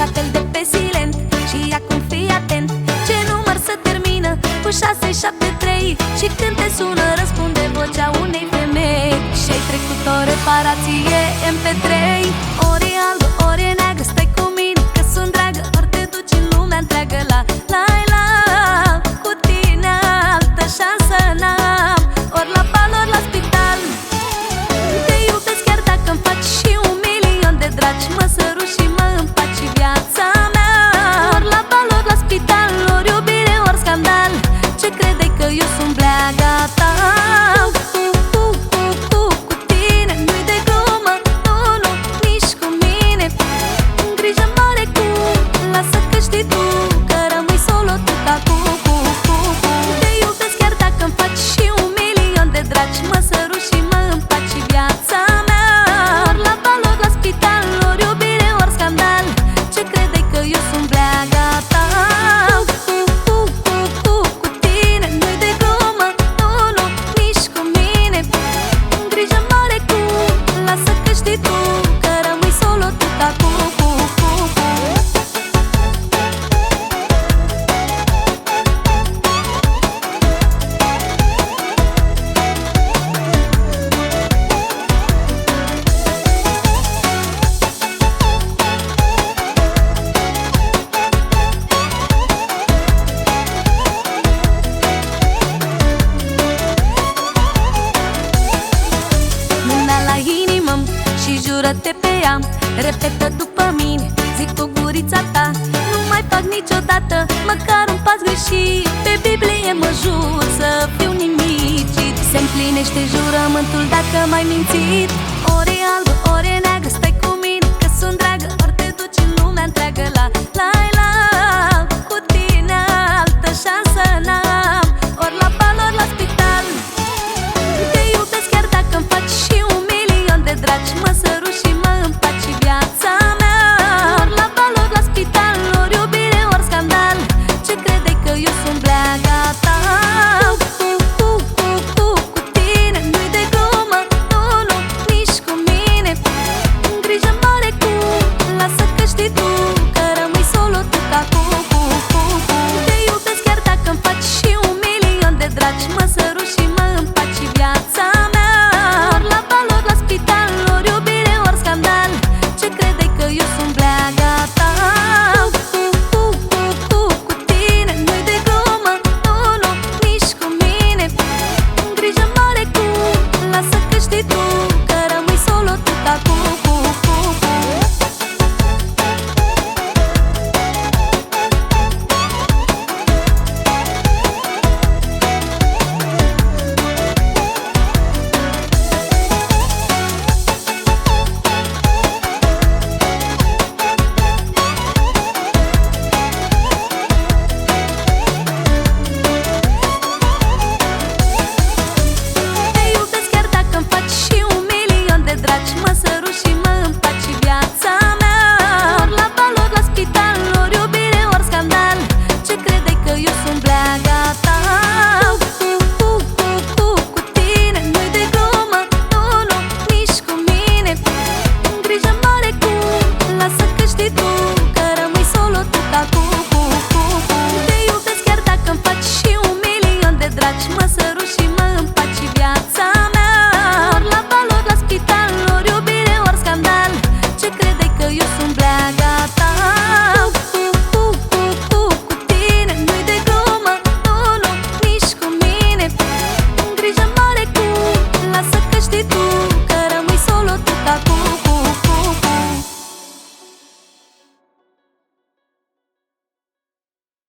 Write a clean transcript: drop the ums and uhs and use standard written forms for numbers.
apel de pe silent și acum fii atent. Ce număr să termină cu 673 și când te sună răspunde vocea unei femei. Și-ai trecut o reparație MP3. Ori e albă, ori e neagră, stai cu mine că sunt dragă. Ori te duci în lumea întreagă la la cu tine altă șansă n-am. Ori la bal, ori la spital. Te iubesc chiar dacă-mi faci și 1.000.000 de dragi. Mă săruși și mă împaci viața mea. Ori la bal, ori la spital, ori iubire, ori scandal. Ce credeai că eu sunt bleaga ta? Cu tine nu-i de glumă, nu, nici cu mine. Grijă mare cu, lasă că știi tu că rămâi solo tu ca cu. Te iubesc chiar dacă-mi faci și 1.000.000 de dragi. Mă săruși și mă împaci viața mea. Ori la bal, ori la spital, ori iubire, ori scandal. Ce credeai că eu sunt bleaga ta? Cu tine nu-i de glumă, nu, nici cu mine. Grijă mare cu, lasă că știi tu că rămâi solo tu ca cu. Mâna la inimă și jură-te pe ea. Repetă după mine, zic cu gurița ta. Nu mai fac niciodată măcar un pas greșit. Pe Biblie mă jur să fiu nimicit. Se împlinește jurământul dacă m-ai mințit. Ori e albă,